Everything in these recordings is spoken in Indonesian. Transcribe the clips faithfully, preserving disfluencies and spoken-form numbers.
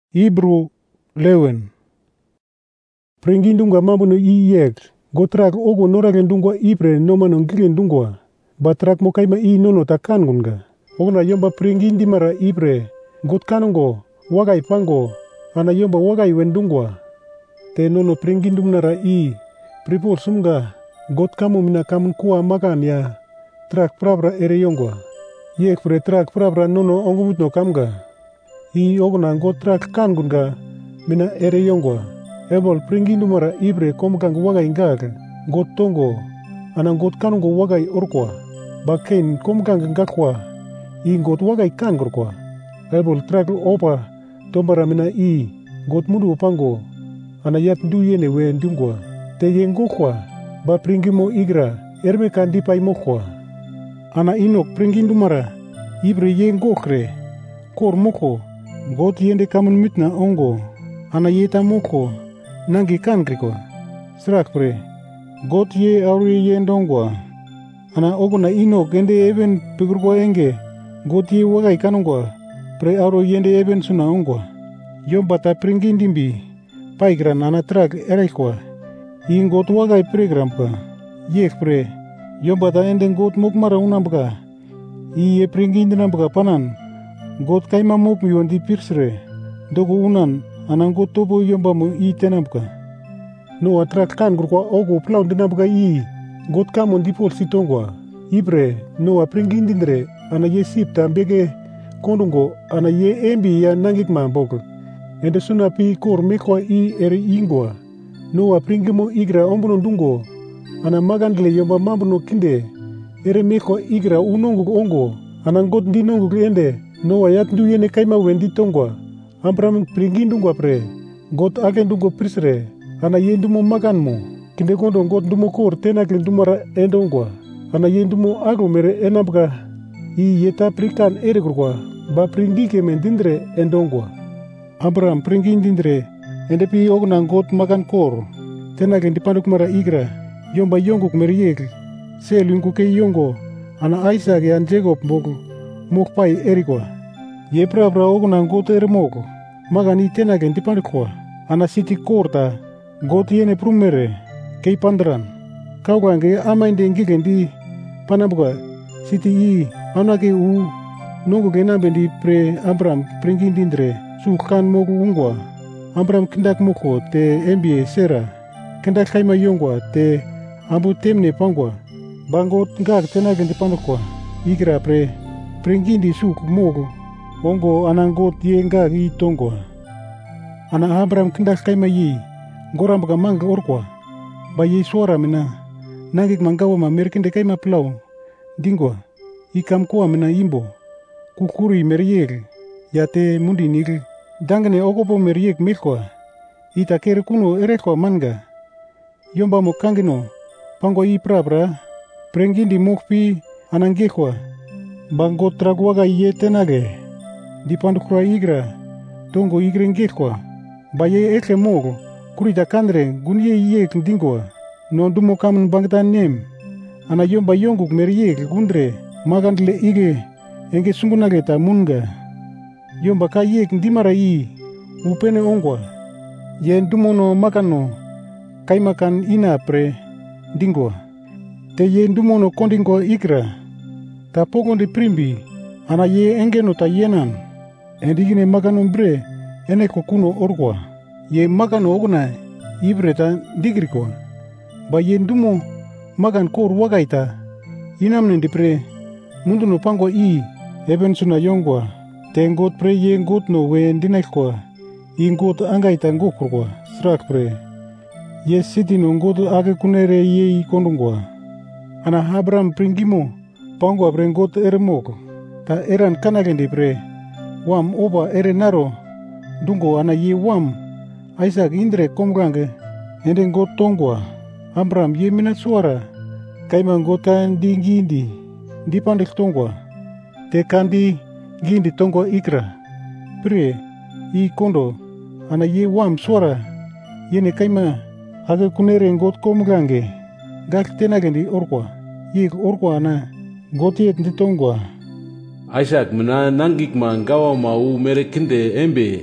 Hebrew lewen. Pringindunga mambo no i yek. Gotrak ogo noragen dungwa Ibre noma no ngilen dungwa. Batrak mo kaima i nono takangunga. Ogna yomba pringindi mara Ibre. Gotkanungo wagai pango. Ana yomba wagai wendungwa. Te nono pringindum nara i. Pripor sumga. Gotkamu mina kamun kuwa makan ya. Trak prabra ere yongwa. Yek pre trak prabra nono ongumut no kamga. I ogna gotrak kangunga. Mina ere yongwa. Ebol pringindum mara Ibre komgang wagai ngag. Gotongo. Ana gotkanungo wagai orkwa. Baken komgang ngakwa. I got wagai kangurkwa. Ebol trak opa. Tombara mina i. Got mudu pango. Ana yat du yene we ndungwa. Te yengokwa. Ba pringimo igra. Erme kandipai mokwa. Ana inok pringindumara. Ibre yengokre. Kor moko. Got yende kamun mitna ongo. Ana yeta moko. Nangi kangriko. Srak pre. Got ye auri yendongwa. Ana ogona inok ende even pigurgwa enge. Got ye wagai kanungwa. Pre auro yende even suna ongwa. Yombata pringindimbi. Paigran ana trak eraikwa. Ingot wagai pregrampa. Yek pre. Yombata ende got mokmara unambka. Iye pringindinambka panan. Got kaima mok yondi pirsre. Dogo unan. Anangot tobo yomba mo i tenambka. No atrak kan gurkwa ogo plaun dinambka i. Got kamon dipol sitongwa. Ibre. No apringindindre. Ana ye sip tambege. Kondungo. Ana ye embi ya nangik mambok. Ende suna pi kor mekwa i eri ingwa. No apringimo igra ombono dungo. Ana magandle yomba mambono kinde. Ere mekwa igra unongo ongo. Ana got dinongo ende. No ayat du yene kaima wendi tongwa. Ambram pringindungwa pre. Got agendungo prisre. Ana yendumo maganmo. Kinde kondo got dumo kor tenakle dumara endongwa. Ana yendumo aglo mere enambka. I yeta prikan erekurkwa. Ba pringdike mendindre endongwa. Ambram pringindindre. Ende pi ogna got magan kor. Tenakle dipanduk mara igra. Yomba yonguk meriek. Selungu ke yongo. Ana Isaac yan Jacob mok. Mok pai erikwa. Ye prabra ogna got eremok. Magani tenakle dipandukwa. Ana siti korta. Got yene prumere. Kei pandran. Kaugange amainde ngigendi. Panambuka. Siti i. Anake u. Nongo genambendi pre Ambram pringindindre. Sukan mogu ungwa. Ambram kindak moko te embie sera. Kindak kaima yongwa te ambu temne pangwa. Bangot ngak tenagendi pandukwa. Igra pre. Pringindi suk mogu. Ongo anangot ye ngak i tongwa. Ana Ambram kindak kaima yi. Gorambaka manga orkwa. Ba ye suara mina. Nangik mangawa ma merkinde kaima plau. Dingwa. Ikam kuwa mina imbo. Kukuri meriek. Yate mundi nil. Dangane ogopo meriek mekwa. Ita kere kuno erekwa manga. Yomba mo kangino. Pango i prabra. Prengindi mokpi anangekwa. Bango tragwaga iye tenage. Dipandukra igra. Tongo igre ngekwa. Baye ekle mogo. Kurita kandre gunye iye dingwa. Nondumo kamun bangta nem. Ana yomba yonguk meriek gundre. Magandle ige. Enge sungunage ta munga. Yomba ka yek ndimara i. Upene ongwa. Yen dumono makano. Kaimakan ina pre. Dingwa. Te yen dumono kondingwa ikra. Ta pogonde primbi. Ana ye engeno ta yenan. Endigine makano bre. Ene kokuno orkwa. Ye makano ogna. Ibre ta digrikwa. Ba yen dumo. Makan kor wagaita. Inamne di pre. Mundu no pango i. Eben suna yongwa. Tengot pre ye ngot no we ndinekwa. Ingot angaita ngokurkwa. Strak pre. Ye siti no ngot age kunere ye i kondungwa. Ana Abram pringimo. Pango pre ngot eremoko. Ta eran kanagendi pre. Wam oba ere naro. Dungo ana ye wam. Isaac indre komgange. Ende ngot tongwa. Abram ye mina suara. Kaima ngota di ngindi. Di pandek tongwa. Te kandi gindi tongwa ikra. Pre. I kondo. Ana ye wam suara. Yene kaima. Aga kunere ngot komgange. Gak tenagendi orkwa. Yek orkwa ana. Gotiet di tongwa. Isaac mena nangik ma ngawa mau mere kinde embe.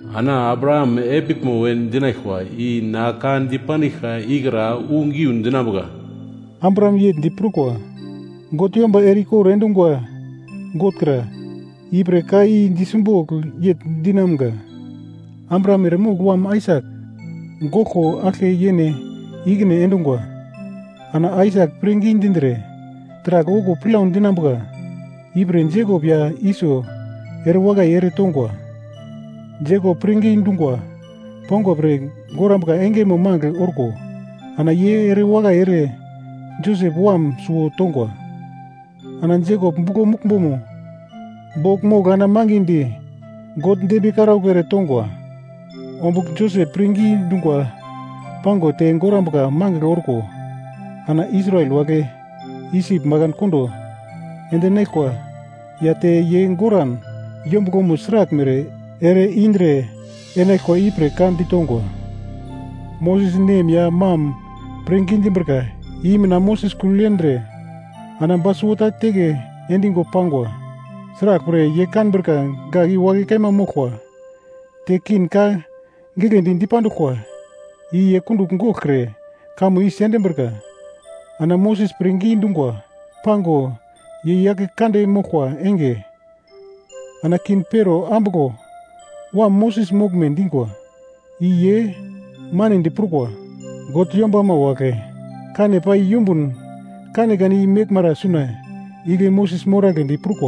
Ana Abraham ebik mo wen dinakwa i nakan dipanikha igra ungi undinabuga. Abraham yet diprukwa. Got yomba eriko rendungwa. Gotkra. Ibre kai disumbok yet dinamga. Abraham remuk wam Isaac. Goko ake yene igne endungwa. Ana Isaac pringin dindre. Trak ogo pilaun dinamga. Ibre Jacob ya iso erwaga ere tongwa. Jacob pringin dungwa. Pongo bre goramga enge mo mangle orko. Ana ye ere waga ere Joseph wam suo tongwa. Ana Jacob mbuko mukbomo. Bok mo gana mangindi. God debi karau kere tongwa. Ombuk Joseph pringi dungwa. Pango te goramga mangle orko. Ana Israel wage isip magan kondo. Ende nekwa. Yate ye goran. Yombuko musrak mere. Ere indre enekwa ipre kan ditongwa. Moses nem ya mam pringin dimberka. Imina Moses kulendre. Ana basuota tege endingo pangwa. Serak pre ye kan berka gagi wagi kaima mokwa. Tekin ka gigendin dipandukwa. I ye kunduk ngokre kamu isende berka. Ana Moses pringin dungwa. Pango ye yake kande mokwa enge. Ana kin pero ambuko. Wa Moses mogmen dingwa. Iye manin diprukwa. Got yomba ma wake. Kane pa yumbun. Kane gani mek mara suna. Ile Moses morage diprukwa.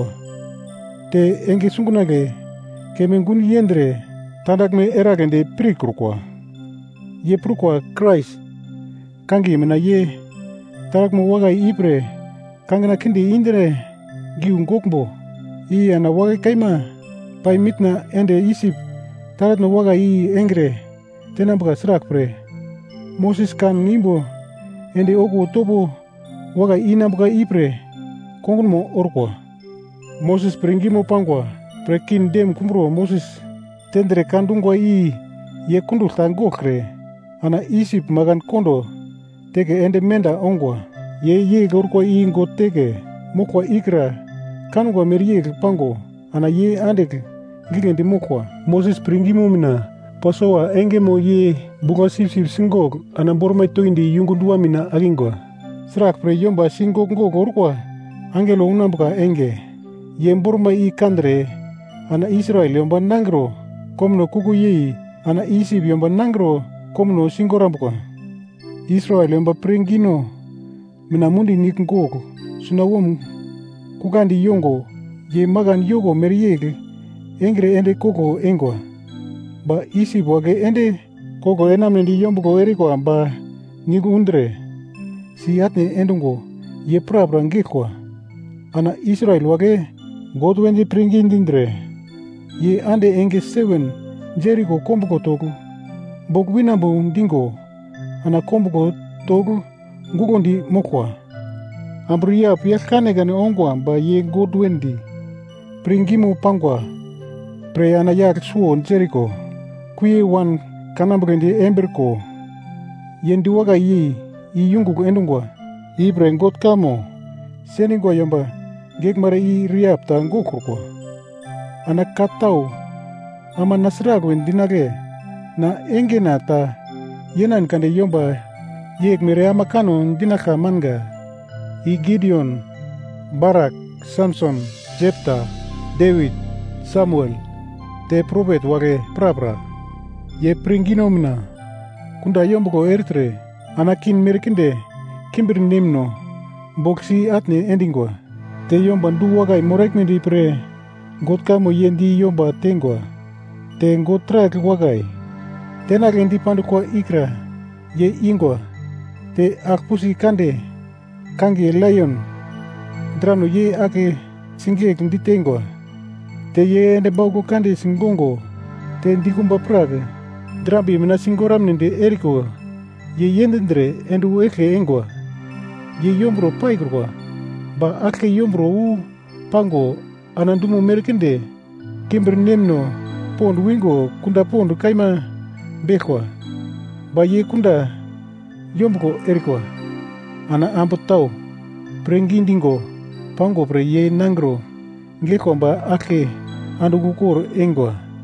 Te enge sungunage. Kemengun yendre. Tandak me erage de prikrukwa. Ye prukwa Christ. Kangi mena ye. Tarak mo waga ipre. Kangana kindi indre. Giu ngokbo. I ana waga kaima. Pai mitna ende isip tarat no waga i engre tenambga srak pre. Moses kan nimbo ende oku tobo waga i nambga ipre kongun mo orkwa. Moses pringimo pangwa prekin dem kumro Moses tendre kandungwa i ye kundu tangokre. Ana isip magan kondo tege ende menda ongwa. Ye ye gorkwa i ngo tege mokwa ikra kanungwa merie pango. Ana ye andek gigendi mokwa. Moses pringimo mina pasowa enge mo ye bunga sip sip singok ana borma toindi yungundua mina agingwa. Srak pre yomba singok ngok orkwa. Angelo unambuka enge. Ye borma i kandre ana Israel yomba nangro komno kuku ye ana isip yomba nangro komno singorambuka. Israel yomba pringino mina mundi nik ngok sunawom kukandi yongo. Ye magan yogo meriege engre ende koko engwa. Ba isi wage ende koko enamnendi yombuko erikwa ba nigu undre. Si atne endungo ye prabra ngekwa. Ana Israel wage godwendi pringindindre. Ye ande enge seven Jericho kombuko toku. Bok winambu ndingo. Ana kombuko toku ngugondi mokwa. Ambriya pia kanegane ongwa ba ye godwendi. Pringimo pangwa. Pre ana yak suo Jericho. Kuye wan kanambrendi emberko. Yendi waga yi. I yungu endungwa. I pre ngot kamo. Seningwa yomba. Gek mara i riapta ngokurko. Ana katau. Ama nasragwen dinage. Na enge na ta. Yenan kande yomba. Yek mere ama kano dinaka manga. I Gideon. Barak. Samson. Jepta. David, Samuel, te prophet wage prapra. Ye pringino mina. Kunda yombuko eritre. Anakin merkinde. Kimbir nimno. Boksi atne endingwa. Te yomba ndu wagai morekne di pre. Gotka mo yendi yomba tengwa. Te ngotrak wagai. Tenak endi pandukwa ikra. Ye ingwa. Te akpusi kande. Kangi lion. Drano ye ake singek ndi tengwa. Te ye ende bauko kande singongo. Te ndikumba praga. Drambi mina singoram nende eriko. Ye yendendre endu eke engwa. Ye yombro paikrwa. Ba ake yombro u pango anandumo merkende. Kimber nemno pond wingo kunda pond kaima bekwa. Ba ye kunda yombko erikwa. Ana ambotau prengindingo pango pre ye nangro. Ngeko ba ake andugukur engwa.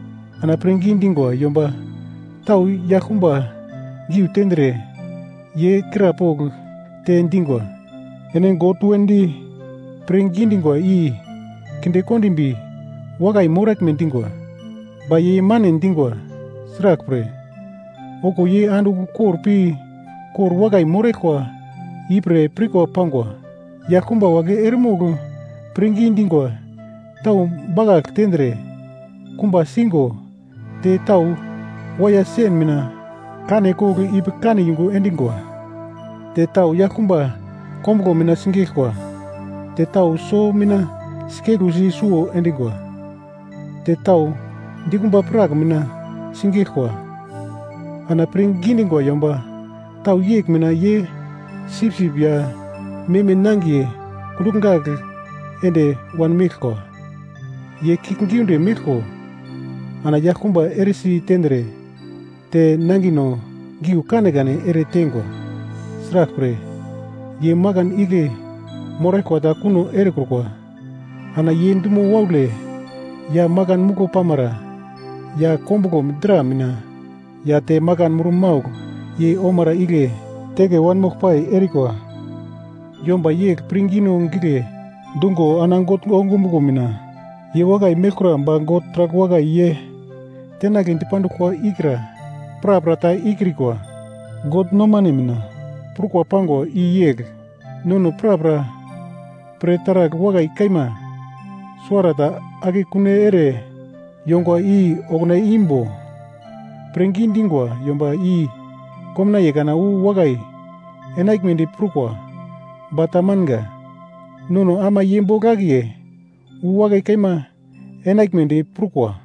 ana prengi dingwa yomba tau yakumba giu tendre ye krapog te dingwa. Enen gotu wendi prengi dingwa i kinde kondimbi wagai morak mendingwa. Ba ye manen dingwa srak pre. Oko ye andu kor pi kor wagai morekwa ipre priko pangwa. Yakumba wage ermogu prengi dingwa tau bagak tendre kumba singo te tau waya sen mina kane koge ipe kane yungu endingwa. Te tau yakumba komgo mina singikwa. Te tau so mina skegu si suo endingwa. Te tau dikumba praga mina singikwa. Ana pringindingwa yomba tau yek mina ye sipsip ya meme nangie kudungag ende wan mikko. Ye kikingiunde mikko. Ana yakumba erisi tendre te nangino giu kanegane ere tengwa. Srakpre ye magan ige morekwa da kuno ere kurkwa. Ana ye ndumo waule ya magan muko pamara ya kombuko midra mina ya te magan murumaug ye omara ige tege wan mokpai erikwa. Yomba ye pringino ngige dungo anangot ongumuko mina ye wagai mekura mba got trak wagai ye tena genti pandukwa ikra pra prata ikrikwa got nomane mina prukwa pango i yeg nono pra pra pretarak wagai kaima suarata agi kune ere yongwa i ogne imbo prengindingwa yomba i komna yegana u wagai enaik mendi prukwa batamanga nono ama yembo gagie u wagai kaima enaik mendi prukwa.